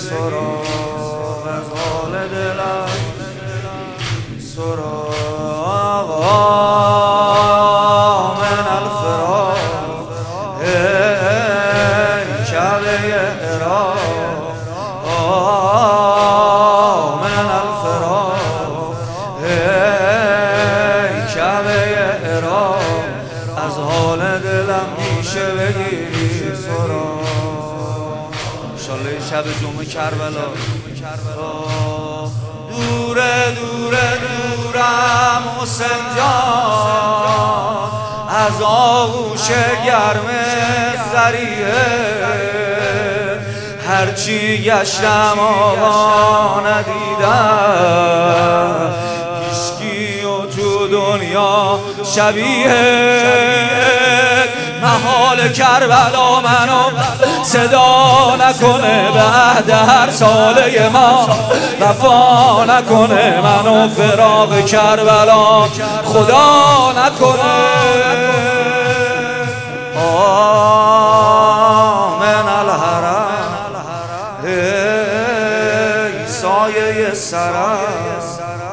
سراغ از حال دلم، سراغ من الفراق، ای کعبه عراق، من الفراق، ای کعبه عراق، از حال دلم میشه بگیری سراغ. انشالله شب جمعه کربلا. دوره دوره دورم حسین جان، از آغوش گرم ذریعه، هرچی گشتم آقا ندیدم، هیچکی و تو دنیا شبیه محال کربلا منو صدا نکنه، به عهد هر ساله ما وفا نکنه، منو فراق کربلا خدا نکنه. من الحرم، ای سایه سرم،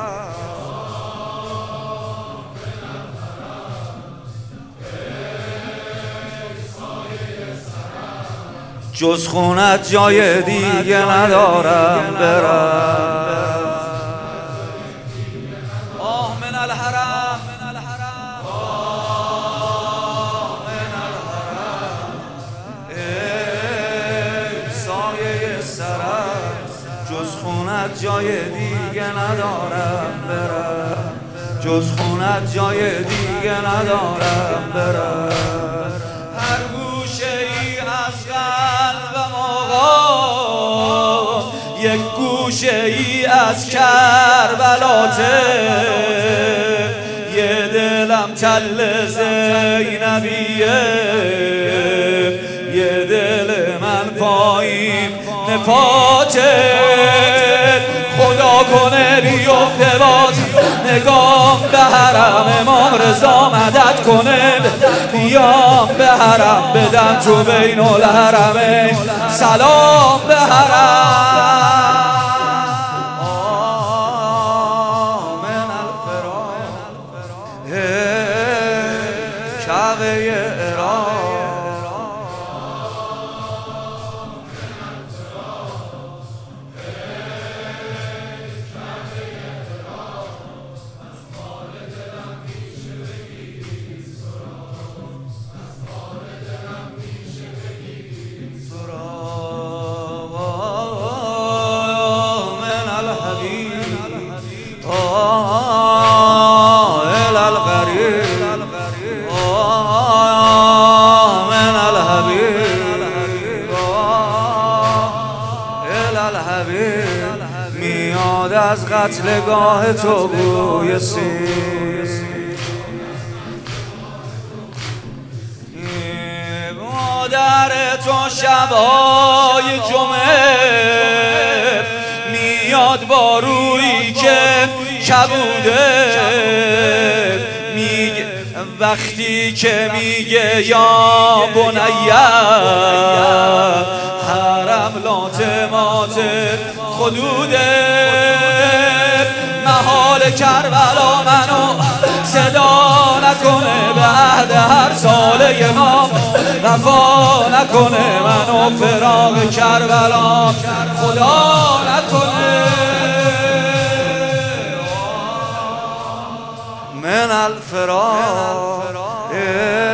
جز خونت جای دیگه ندارم برم. آه من الحرم، من الحرم، آه من الحرم، ای سایه سرم، جز خونت جای دیگه ندارم برم، جز خونت جای دیگه ندارم برم. هر گوشه ای از قلبم آقا، یک گوشه ای از کربلاته، یه دلم تل زینبیه، یه دل من پایین نپاته، خدا کنه بیفته باز نگام به حرم امام رضا، مدد کنه بیام به حرم، بدم تو بین الحرمین سلام به حرم. من الفراق، کعبه عراق، میاد از قتلگاه تو بوی سیر، مادر تو شبای جمعه میاد با رویی که کبوده، میگه وقتی که میگه یا بنیه حرم لاتمات خدوده، محال کربلا منو صدا نکنه، به عهد هر ساله ما وفا نکنه، منو فراق کربلا خدا نکنه. من الفراق